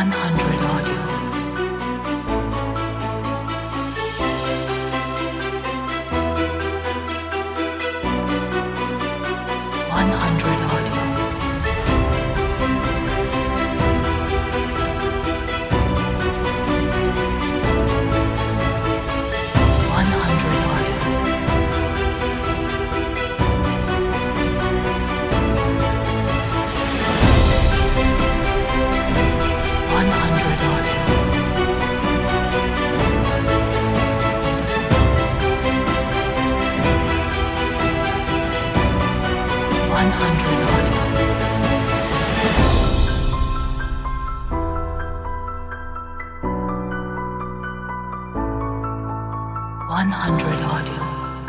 100 audio. 100 audio. 100 audio. 100 audio. 100 audio. 100 audio.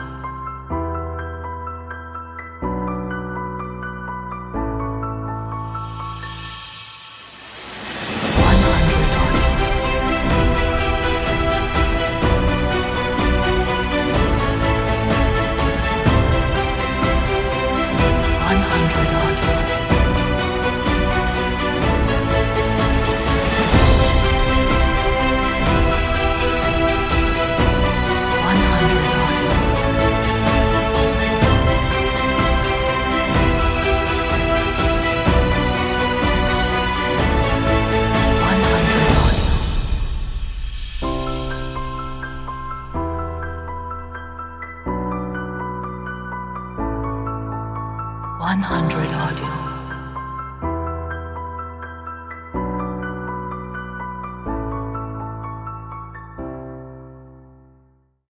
100 audio. 100 audio. 100 audio. 100 audio. 100 audio.